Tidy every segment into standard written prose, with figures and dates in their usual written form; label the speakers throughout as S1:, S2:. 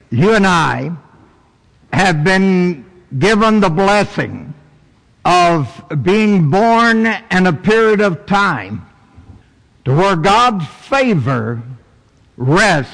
S1: You and I have been given the blessing of being born in a period of time to where God's favor rests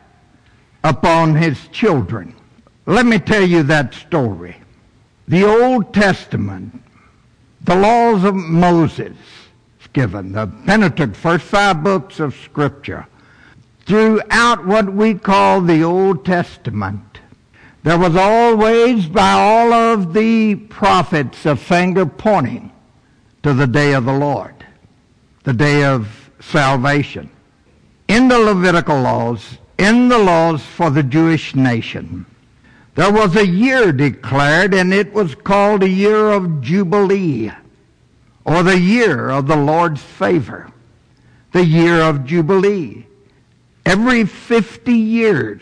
S1: upon His children. Let me tell you that story. The Old Testament, the laws of Moses given, the Pentateuch, first 5 books of Scripture, throughout what we call the Old Testament, there was always by all of the prophets a finger pointing to the day of the Lord, the day of salvation. In the Levitical laws, in the laws for the Jewish nation, there was a year declared, and it was called a year of Jubilee, or the year of the Lord's favor, the year of Jubilee. Every 50 years,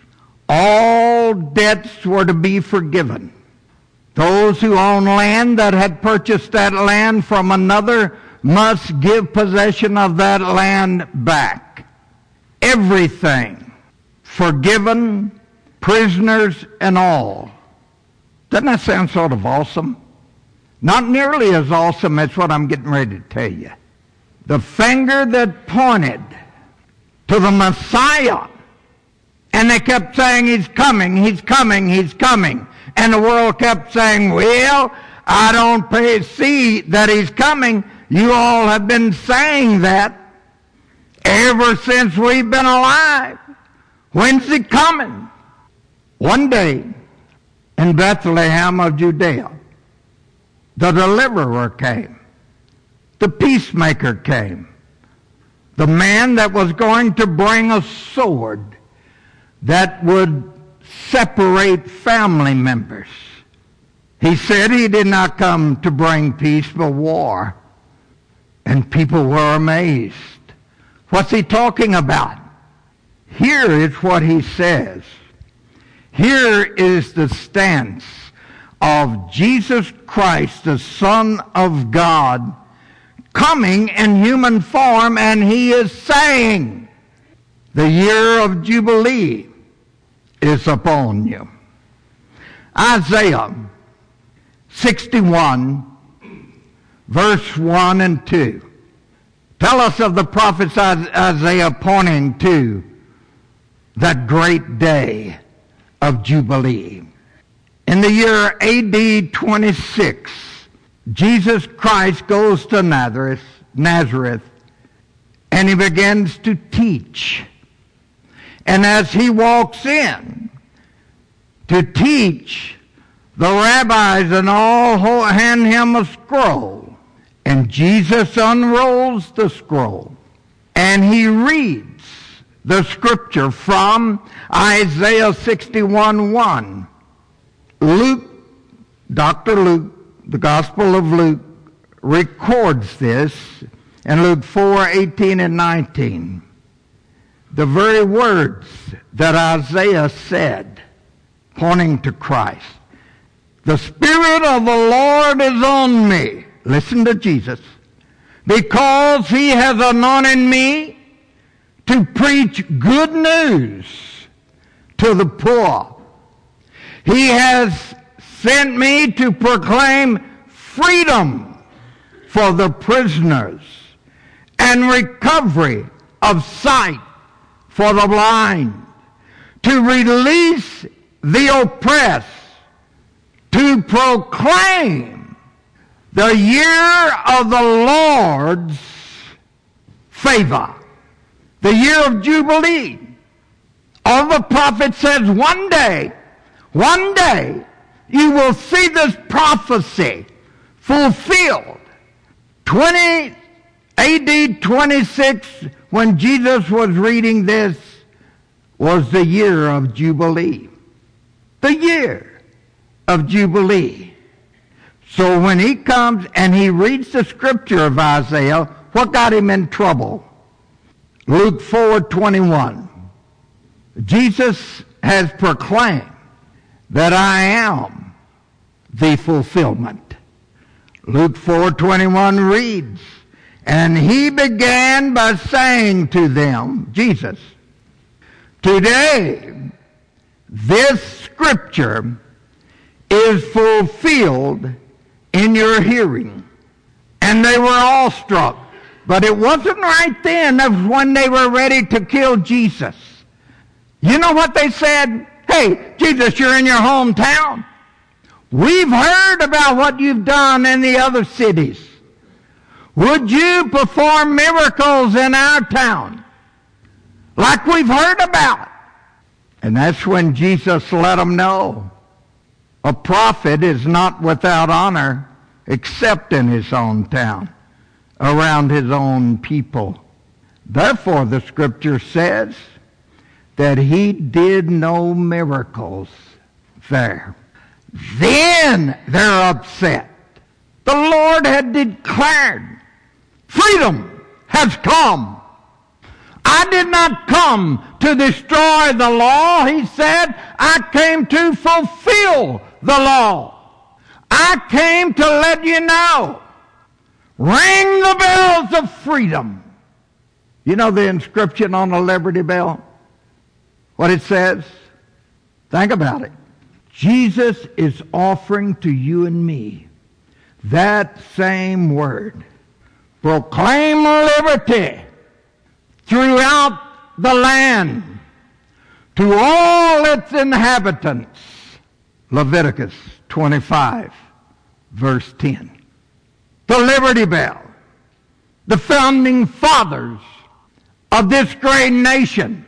S1: all debts were to be forgiven. Those who own land that had purchased that land from another must give possession of that land back. Everything forgiven, prisoners and all. Doesn't that sound sort of awesome? Not nearly as awesome as what I'm getting ready to tell you. The finger that pointed to the Messiah, and they kept saying, He's coming, He's coming, He's coming. And the world kept saying, well, I don't see that He's coming. You all have been saying that ever since we've been alive. When's He coming? One day, in Bethlehem of Judea, the deliverer came. The peacemaker came. The man that was going to bring a sword that would separate family members. He said He did not come to bring peace but war. And people were amazed. What's He talking about? Here is what He says. Here is the stance of Jesus Christ, the Son of God, coming in human form, and He is saying, the year of Jubilee is upon you. Isaiah 61, verse 1 and 2. Tell us of the prophets Isaiah pointing to that great day of Jubilee. In the year AD 26, Jesus Christ goes to Nazareth, and He begins to teach. And as He walks in to teach, the rabbis and all hand Him a scroll. And Jesus unrolls the scroll, and He reads the scripture from Isaiah 61:1. Luke, Dr. Luke, the Gospel of Luke, records this in Luke 4:18 and 19. The very words that Isaiah said, pointing to Christ. The Spirit of the Lord is on me. Listen to Jesus. Because He has anointed me to preach good news to the poor. He has sent me to proclaim freedom for the prisoners and recovery of sight for the blind, to release the oppressed, to proclaim the year of the Lord's favor, the year of Jubilee. All the prophet says one day, you will see this prophecy fulfilled. AD 26, when Jesus was reading this, was the year of Jubilee. The year of Jubilee. So when He comes and He reads the scripture of Isaiah, what got Him in trouble? Luke 4:21. Jesus has proclaimed that I am the fulfillment. Luke 4:21 reads, and He began by saying to them, Jesus, today this scripture is fulfilled in your hearing. And they were awestruck. But it wasn't right then of when they were ready to kill Jesus. You know what they said? Hey, Jesus, you're in your hometown. We've heard about what you've done in the other cities. Would you perform miracles in our town like we've heard about? And that's when Jesus let them know a prophet is not without honor except in his own town, around his own people. Therefore, the scripture says that he did no miracles there. Then they're upset. The Lord had declared, freedom has come. I did not come to destroy the law, he said. I came to fulfill the law. I came to let you know. Ring the bells of freedom. You know the inscription on the Liberty Bell? What it says? Think about it. Jesus is offering to you and me that same word. Proclaim liberty throughout the land to all its inhabitants. Leviticus 25, verse 10. The Liberty Bell, the founding fathers of this great nation,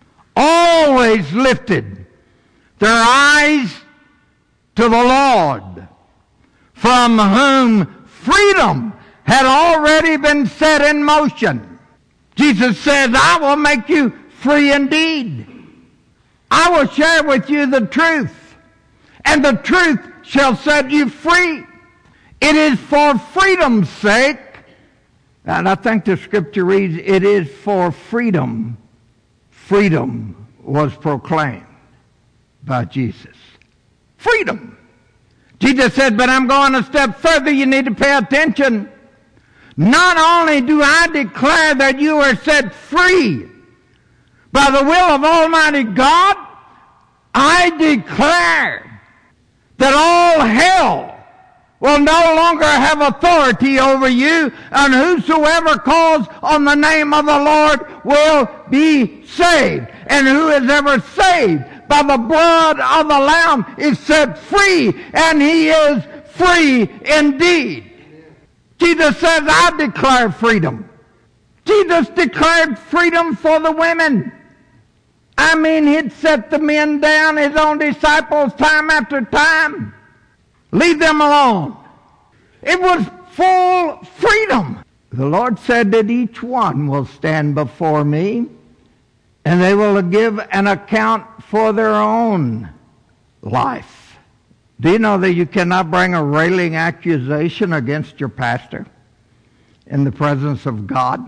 S1: always lifted their eyes to the Lord, from whom freedom had already been set in motion. Jesus says, I will make you free indeed. I will share with you the truth, and the truth shall set you free. It is for freedom's sake, and I think the scripture reads, it is for freedom. Freedom was proclaimed by Jesus. Freedom. Jesus said, but I'm going a step further. You need to pay attention. Not only do I declare that you are set free by the will of Almighty God, I declare that all hell will no longer have authority over you, and whosoever calls on the name of the Lord will be saved. And who is ever saved by the blood of the Lamb is set free, and he is free indeed. Jesus says, I declare freedom. Jesus declared freedom for the women. I mean, he'd set the men down, his own disciples, time after time. Leave them alone. It was full freedom. The Lord said that each one will stand before me, and they will give an account for their own life. Do you know that you cannot bring a railing accusation against your pastor in the presence of God?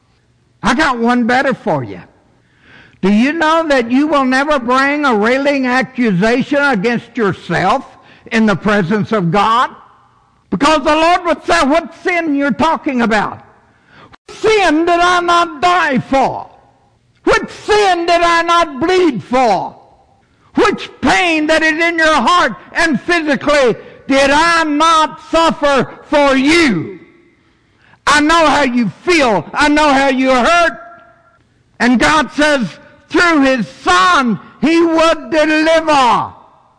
S1: I got one better for you. Do you know that you will never bring a railing accusation against yourself in the presence of God? Because the Lord would say, what sin you're talking about? What sin did I not die for? Which sin did I not bleed for? Which pain that is in your heart and physically did I not suffer for you? I know how you feel. I know how you hurt. And God says, through his Son, he would deliver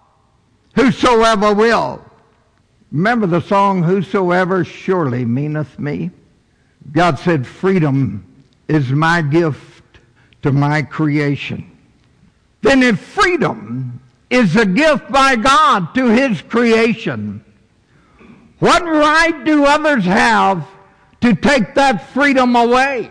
S1: whosoever will. Remember the song, Whosoever Surely Meaneth Me? God said, freedom is my gift to my creation. Then if freedom is a gift by God to his creation, what right do others have to take that freedom away?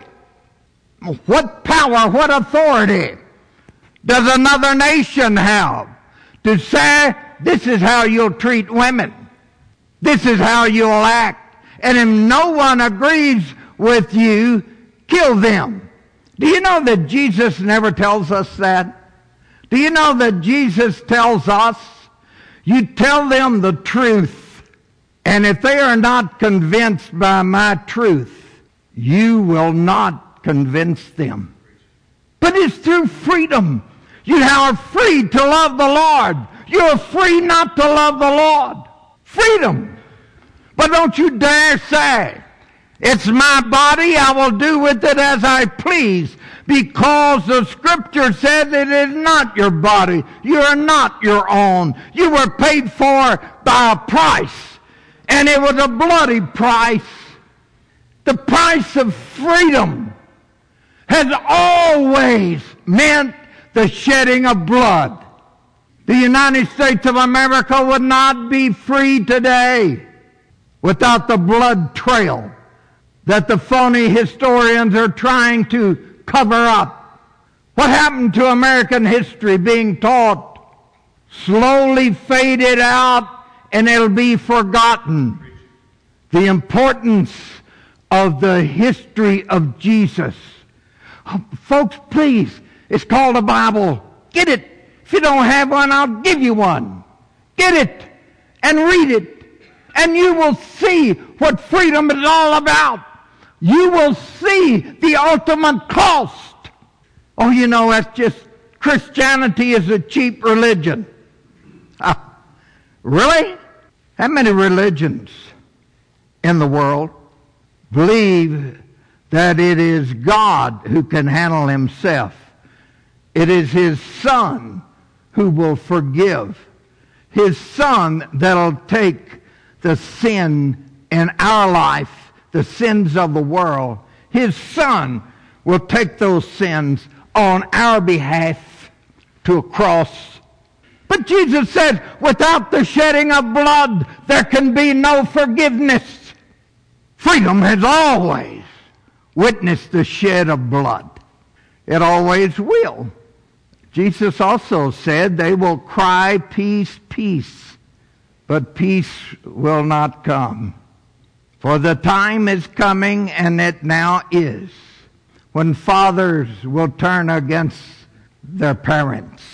S1: What power, what authority does another nation have to say, this is how you'll treat women, this is how you'll act, and if no one agrees with you, kill them? Do you know that Jesus never tells us that? Do you know that Jesus tells us, you tell them the truth, and if they are not convinced by my truth, you will not convince them. But it's through freedom. You are free to love the Lord. You're free not to love the Lord. Freedom. But don't you dare say, it's my body, I will do with it as I please, because the Scripture says it is not your body. You are not your own. You were paid for by a price, and it was a bloody price. The price of freedom has always meant the shedding of blood. The United States of America would not be free today without the blood trail that the phony historians are trying to cover up. What happened to American history being taught slowly faded out and it'll be forgotten. The importance of the history of Jesus. Folks, please, it's called a Bible. Get it. If you don't have one, I'll give you one. Get it and read it, and you will see what freedom is all about. You will see the ultimate cost. Oh, you know, that's just, Christianity is a cheap religion. Really? How many religions in the world believe that it is God who can handle himself? It is his Son who will forgive. His Son that'll take the sin in our life, the sins of the world. His Son will take those sins on our behalf to a cross. But Jesus said, without the shedding of blood, there can be no forgiveness. Freedom has always witnessed the shed of blood. It always will. Jesus also said they will cry, peace, peace, but peace will not come. For the time is coming, and it now is, when fathers will turn against their parents,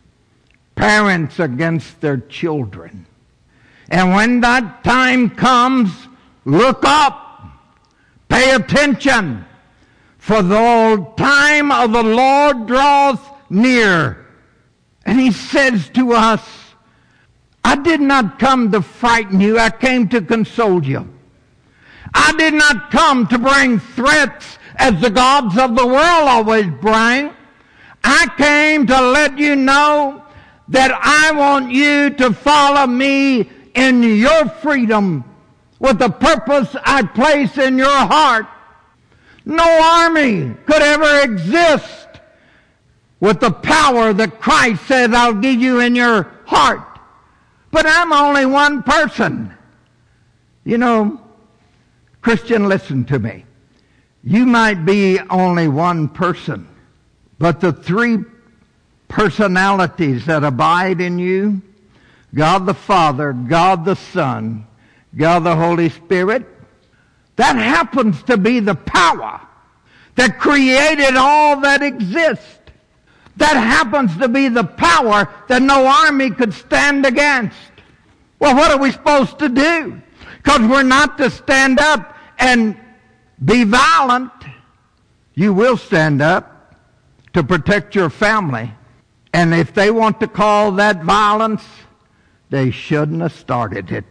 S1: parents against their children. And when that time comes, look up, pay attention, for the time of the Lord draweth near. And he says to us, I did not come to frighten you, I came to console you. I did not come to bring threats as the gods of the world always bring. I came to let you know that I want you to follow me in your freedom with the purpose I place in your heart. No army could ever exist with the power that Christ says I'll give you in your heart. But I'm only one person. You know, Christian, listen to me. You might be only one person, but the three personalities that abide in you, God the Father, God the Son, God the Holy Spirit, that happens to be the power that created all that exists. That happens to be the power that no army could stand against. Well, what are we supposed to do? Because we're not to stand up and be violent. You will stand up to protect your family. And if they want to call that violence, they shouldn't have started it.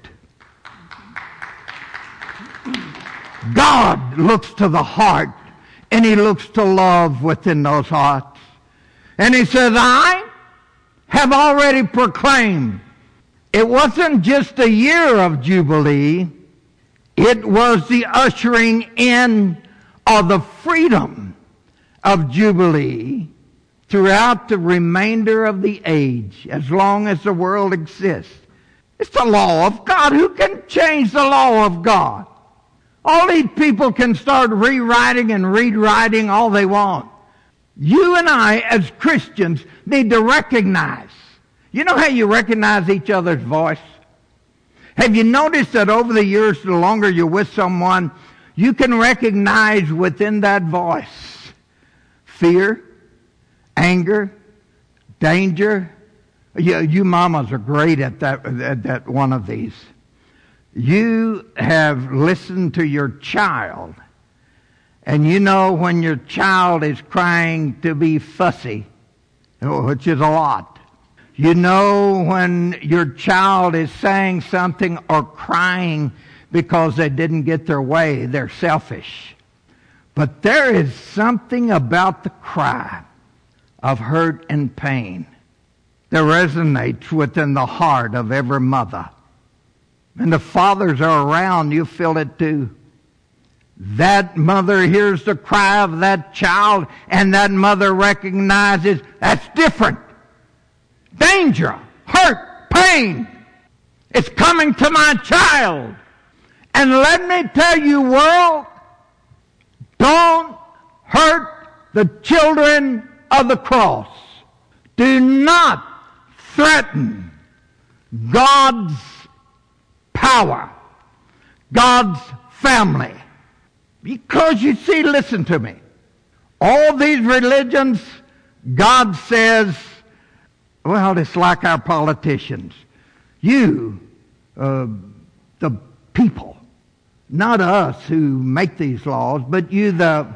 S1: God looks to the heart, and he looks to love within those hearts. And he says, I have already proclaimed. It wasn't just a year of Jubilee. It was the ushering in of the freedom of Jubilee throughout the remainder of the age, as long as the world exists. It's the law of God. Who can change the law of God? All these people can start rewriting and rewriting all they want. You and I, as Christians, need to recognize. You know how you recognize each other's voice? Have you noticed that over the years, the longer you're with someone, you can recognize within that voice fear, anger, danger? You mamas are great at that one of these. You have listened to your child, and you know when your child is crying to be fussy, which is a lot. You know when your child is saying something or crying because they didn't get their way, they're selfish. But there is something about the cry of hurt and pain that resonates within the heart of every mother. And the fathers are around, you feel it too. That mother hears the cry of that child, and that mother recognizes that's different. Danger, hurt, pain. It's coming to my child. And let me tell you, world, don't hurt the children of the cross. Do not threaten God's power, God's family. Because you see, listen to me, all these religions, God says, well, it's like our politicians. You, the people, not us who make these laws, but you, the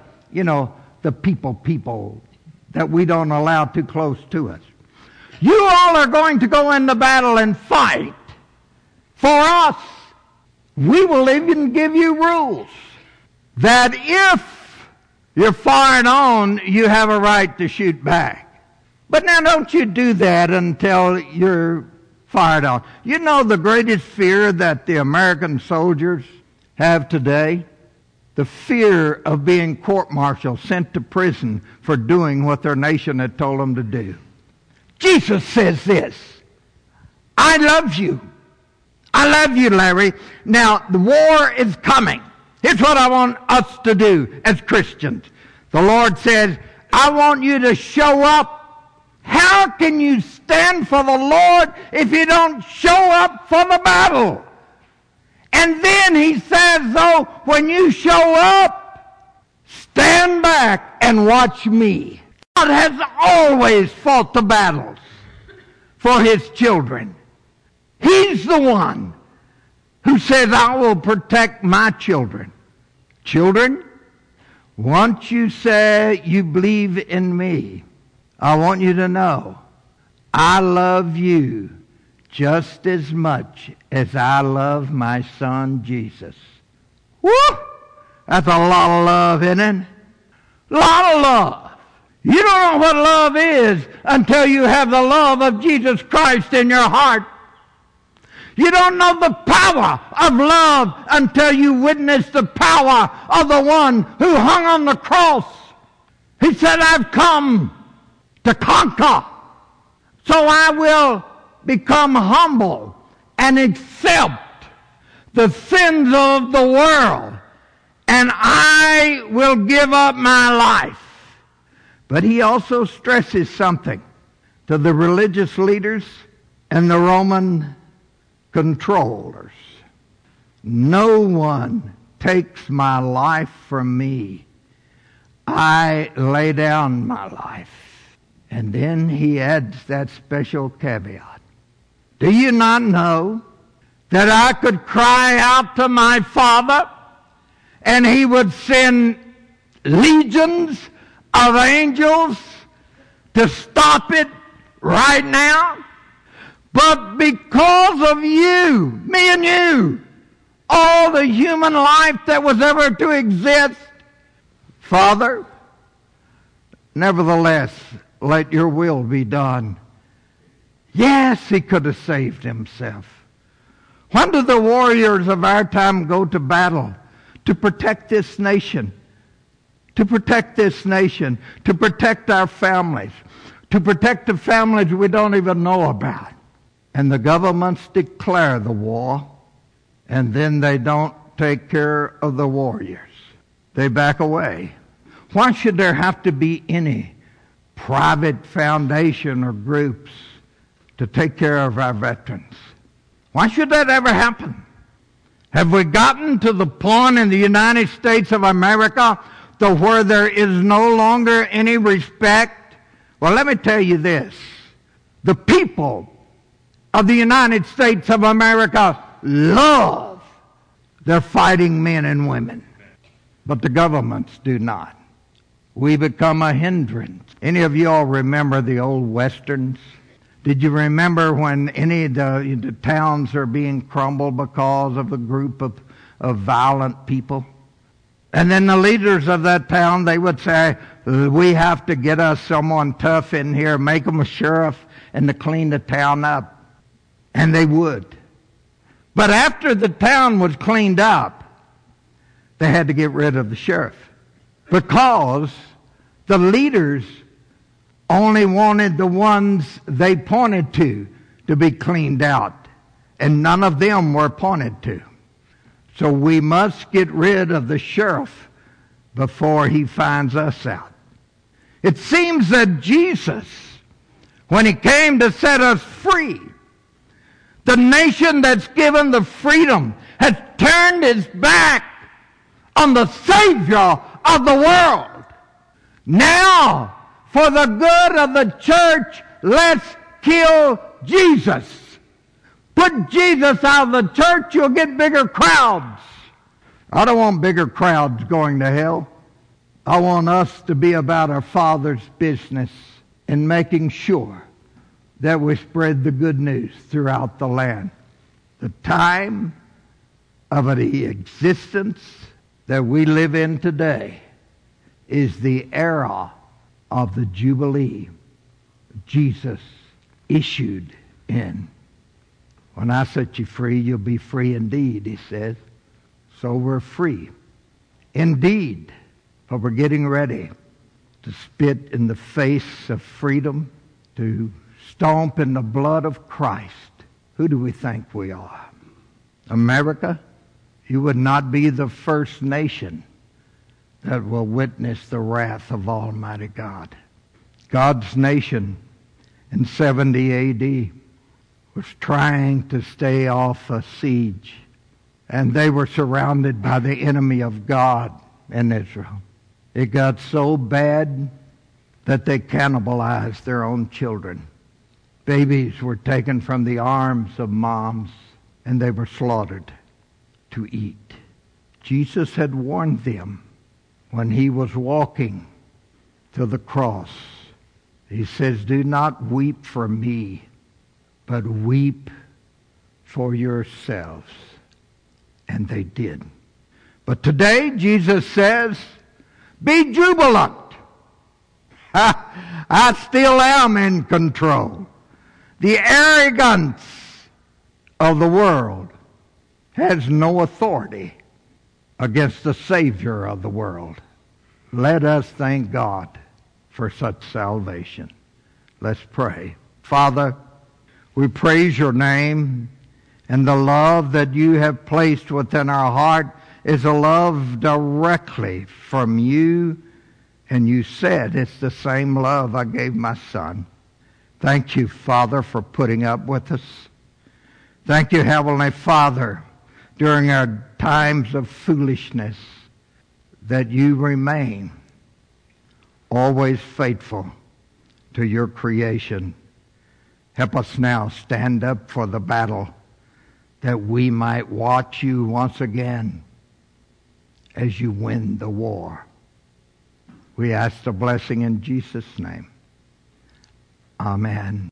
S1: people that we don't allow too close to us. You all are going to go into battle and fight for us. We will even give you rules that if you're fired on, you have a right to shoot back. But now don't you do that until you're fired on. You know the greatest fear that the American soldiers have today? The fear of being court-martialed, sent to prison for doing what their nation had told them to do. Jesus says this, I love you. I love you, Larry. Now, the war is coming. Here's what I want us to do as Christians. The Lord says, I want you to show up. How can you stand for the Lord if you don't show up for the battle? And then he says, though, when you show up, stand back and watch me. God has always fought the battles for his children. He's the one who says, I will protect my children. Children, once you say you believe in me, I want you to know I love you just as much as I love my son Jesus. Woo! That's a lot of love, isn't it? A lot of love. You don't know what love is until you have the love of Jesus Christ in your heart. You don't know the power of love until you witness the power of the one who hung on the cross. He said, I've come to conquer, so I will become humble and accept the sins of the world, and I will give up my life. But he also stresses something to the religious leaders and the Roman controllers. No one takes my life from me. I lay down my life. And then he adds that special caveat. Do you not know that I could cry out to my Father and he would send legions of angels to stop it right now? But because of you, me and you, all the human life that was ever to exist, Father, nevertheless, let your will be done. Yes, he could have saved himself. When do the warriors of our time go to battle? To protect this nation. To protect this nation. To protect our families. To protect the families we don't even know about. And the governments declare the war, and then they don't take care of the warriors. They back away. Why should there have to be any private foundation or groups to take care of our veterans? Why should that ever happen? Have we gotten to the point in the United States of America to where there is no longer any respect? Well, let me tell you this. The people of the United States of America love their fighting men and women, but the governments do not. we become a hindrance. Any of you all remember the old westerns? Did you remember when any of the towns are being crumbled because of a group of violent people? And then the leaders of that town, they would say, we have to get us someone tough in here, make them a sheriff, and to clean the town up. And they would. But after the town was cleaned up, they had to get rid of the sheriff, because the leaders only wanted the ones they pointed to be cleaned out, and none of them were pointed to. So we must get rid of the sheriff before he finds us out. It seems that Jesus, when he came to set us free, the nation that's given the freedom has turned its back on the Savior of the world. Now, for the good of the church, let's kill Jesus. Put Jesus out of the church, you'll get bigger crowds. I don't want bigger crowds going to hell. I want us to be about our Father's business in making sure that we spread the good news throughout the land. The time of the existence that we live in today is the era of the Jubilee Jesus issued in. When I set you free, you'll be free indeed, he says. So we're free indeed, but we're getting ready to spit in the face of freedom, to stomp in the blood of Christ. Who do we think we are? America? You would not be the first nation that will witness the wrath of Almighty God. God's nation in 70 A.D. was trying to stay off a siege, and they were surrounded by the enemy of God in Israel. It got so bad that they cannibalized their own children. Babies were taken from the arms of moms, and they were slaughtered to eat. Jesus had warned them when he was walking to the cross. He says, do not weep for me, but weep for yourselves. And they did. But today, Jesus says, be jubilant. I still am in control. The arrogance of the world has no authority against the Savior of the world. Let us thank God for such salvation. Let's pray. Father, we praise your name, and the love that you have placed within our heart is a love directly from you, and you said it's the same love I gave my son. Thank you, Father, for putting up with us. Thank you, Heavenly Father, during our times of foolishness, that you remain always faithful to your creation. Help us now stand up for the battle, that we might watch you once again as you win the war. We ask the blessing in Jesus' name. Amen.